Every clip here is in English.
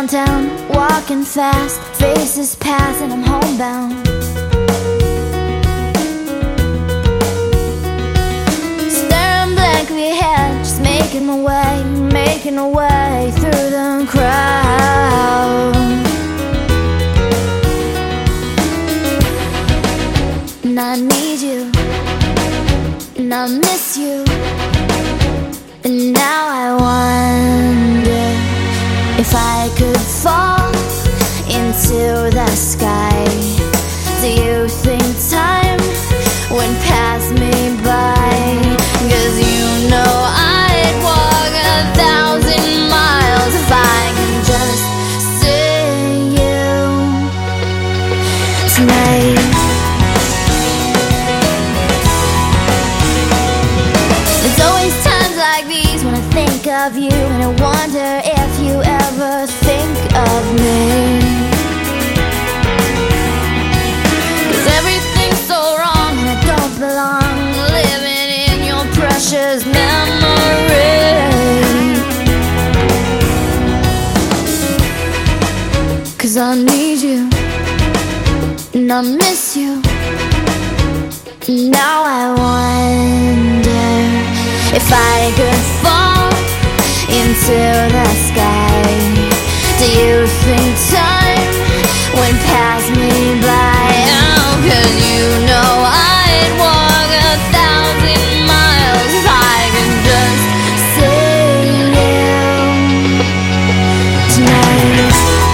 downtown, walking fast, faces pass and I'm homebound. Staring blankly ahead, just making my way through the crowd. And I need you, and I miss you, and now I wonder if I could fall into the sky. Do you think time would pass me by? 'Cause you know I'd walk 1,000 miles if I can just see you tonight. There's always times like these when I think of you, and I wonder if you ever think of me. 'Cause everything's so wrong and I don't belong, living in your precious memory. 'Cause I need you, and I miss you, and now I wonder if I could fall into the sky. Do you think time would pass me by? Oh, 'cause you know I'd walk 1,000 miles if I could just see you tonight.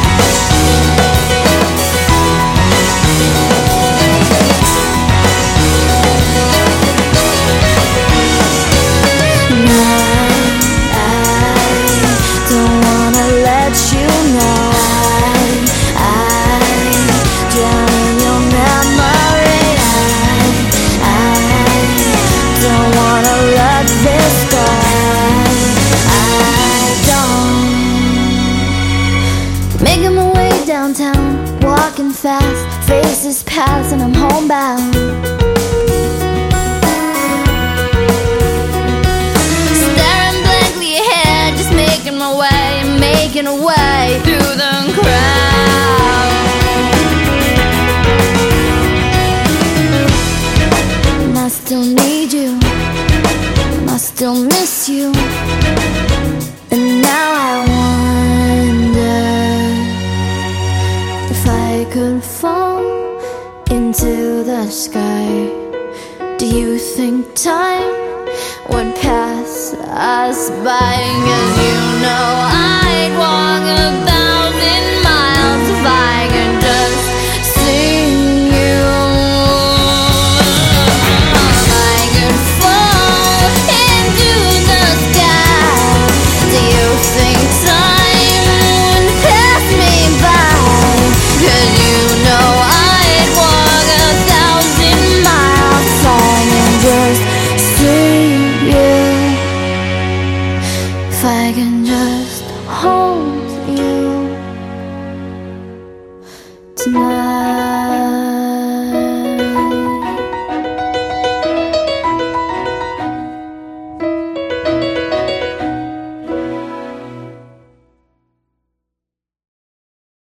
Making my way downtown, walking fast, faces pass and I'm homebound. Staring blankly ahead, just making my way through the crowd. And I still need you, and I still miss you, and now I wonder if I could fall into the sky. Do you think time would pass us by? 'Cause you know I'd walk 1,000 miles if I could just see you. If I could fall into the sky, do you think time would pass me by? 'Cause you know I'd walk 1,000 miles if I can just see you. If I can just hold you tonight.